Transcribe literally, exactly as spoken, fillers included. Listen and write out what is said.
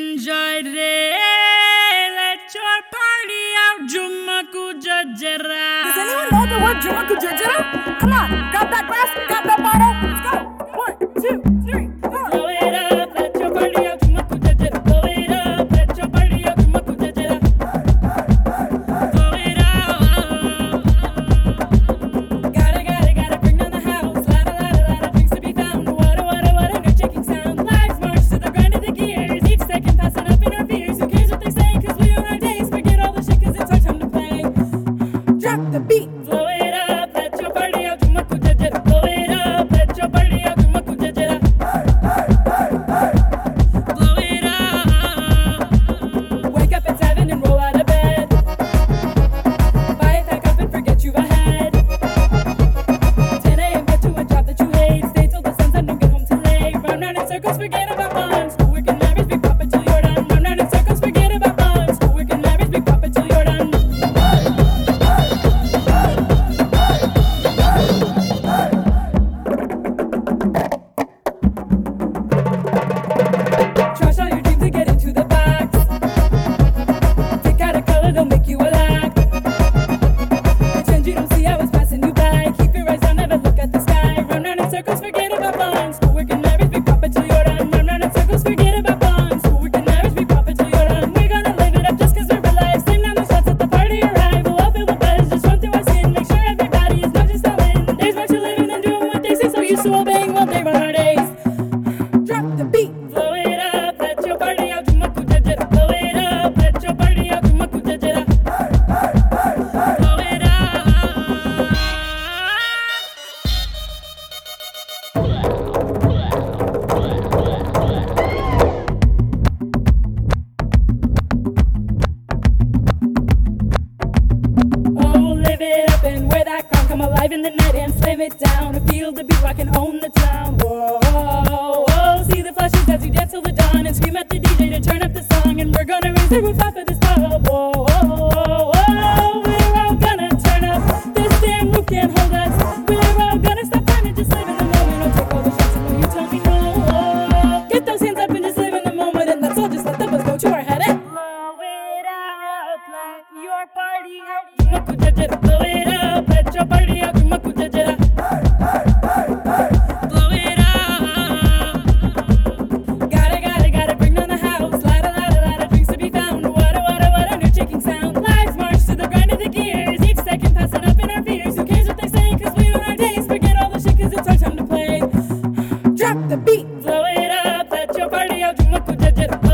enjoy re. Let your party out, Jumaku Jajara. Does anyone know the word Jumaku Jajara? Come on, grab that glass, grab that bottle, let's go. One, two, three, four. Blow it up, let your party out, Jumaku Jajara. Blow it up, let your party out, Jumaku Jajara. Blow it up. Gotta, gotta, gotta bring down the house. Lotta, lotta, lotta drinks to be found. What a, what a, what a no-shaking sound. Lives march to the grind of the gears. Each second passing up in our fears. Who cares what they say? Cause we own our days. Forget all the shit cause it's our time to play. Drop the beat. Blow it up, let your party out, Jumaku Jajara. Blow it up, let your party out, Jumaku Jajara. Blow it up. Wake up at seven and roll out of bed. Buy a pack up and forget you've ahead. ten a.m. get to a job that you hate. Stay till the sun's up, don't get home too late. Run round in circles, forget about fun. School work and marriage, big papa till you're done. Run round in circles, forget about fun. School work and marriage, big papa till you're done. Trash all your dreams and get into the box. Pick out a color, they'll make you a lot. Pretend you don't see I was passing you by. Keep your eyes down, never look at the sky. Run round in circles, forget about fun. School work and marriage, big papa till you're done. Run round in circles, forget about fun. School work and marriage, big papa till you're done. We're gonna live it up just cause we're alive. Sing down the shots at the party arrive. We'll all feel the buzz, just run through our skin. Make sure everybody is not just all in. There's more to living than doing what they say. So used to obeying while they run our days. Drop the beat. Blow it up, let your party out, Jumaku Jajara. Blow it up, let your party out, Jumaku Jajara. Blow it up. Oh, live it up and wear that crown. Come alive in the night and slam it down. Feel the beat, rock and own the town. Whoa, whoa, see the flashes as you dance till the dawn and scream at the D J to turn up the song. And we're gonna raise the roof off of this club. Whoa, whoa, whoa, we're all gonna turn up. This damn roof can't hold us. We're all gonna stop time and just live in the moment. Don't take all the shots and you tell me no. Get those hands up and just live in the moment. And let's all just let the buzz go to our head. And blow it up, let your party out, Jumaku Jajara. Blow it up, let your party out, Jumaku Jajara. Blow it up. Gotta, gotta, gotta bring down the house. Lotta, lotta, lotta drinks to be found. What a, what a, what a no-shaking sound. Lives march to the grind of the gears. Each second passing up in our fears. Who cares what they say? Cause we own our days. Forget all the shit cause it's our time to play. Drop the beat. Blow it up, let your party out, Jumaku Jajara.